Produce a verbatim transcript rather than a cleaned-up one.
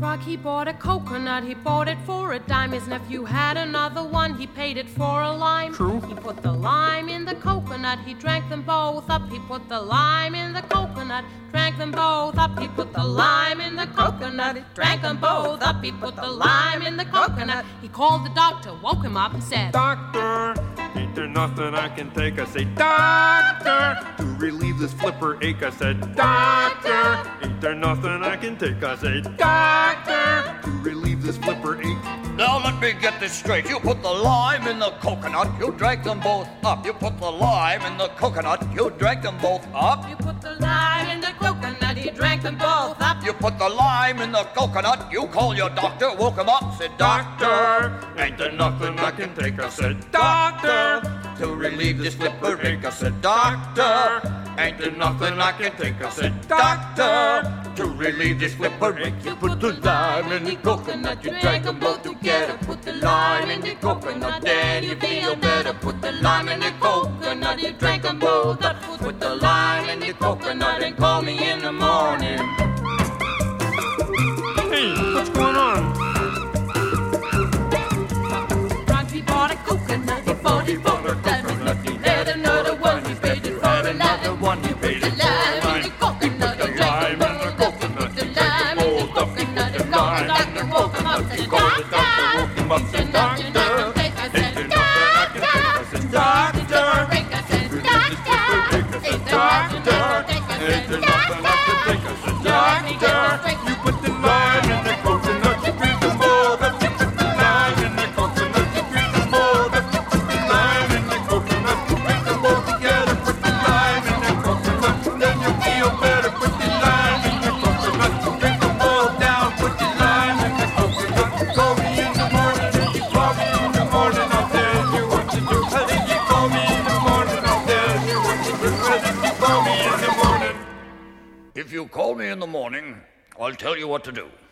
truck, he bought a coconut, he bought it for a dime. His nephew had another one, he paid it for a lime. True. He put the lime in the coconut, he drank them both up. He put the lime in the coconut, drank them both up. He put the lime in the coconut, he drank them both up. He put the lime in the coconut. He called the doctor, woke him up and said, Doctor, ain't there nothing I can take? I say, Doctor, to relieve this flipper ache. I said, Doctor, ain't there nothing I can take? I say, Doctor, to relieve this flipper ache. Now let me get this straight. You put the lime in the coconut, you drank them both up. You put the lime in the coconut, you drank them both up. You put the lime in the coconut, he drank them both up. You put the lime in the coconut, you call your doctor, woke him up, said, Doctor, ain't there nothing I can take? I said, Doctor, to relieve this flipper ache. I said, Doctor, ain't there nothing I can take? I said, Doctor, to relieve this flipper ache. You put the lime in the coconut, you drank them both together. Put the lime in the coconut, then you feel better. Put the lime in the coconut, you drank them both up. Put the lime in the coconut and call me in the morning. Hey, what's going on? Drunk, he bought a coconut, he bought it for a dime. His nephew had another one, he paid it for a Another lime. one, he paid The it. lime in the coconut, he drank them both up. He put the lime in the coconut, he called the doctor, woke him up, said, Doctor, ain't there nothing I can take? I said, Doctor, Doctor, I said, Doctor, ain't there nothing I can take? I ain't there said, nothing I can take? I said, Doctor, you put the lime in the coconut, you drink them both up. You put the lime in the coconut, you drink them both up. You put the lime in the coconut, you drink them both together. Put the lime in the coconut, then you feel better. Put the lime in the coconut, you drink them both down. Put the lime in the coconut, call me in the morning. If you call me in the morning, I'll tell you what to do. If you call me in the morning, I'll tell you what to do. If you call me in the morning. If you call me in the morning, I'll tell you what to do.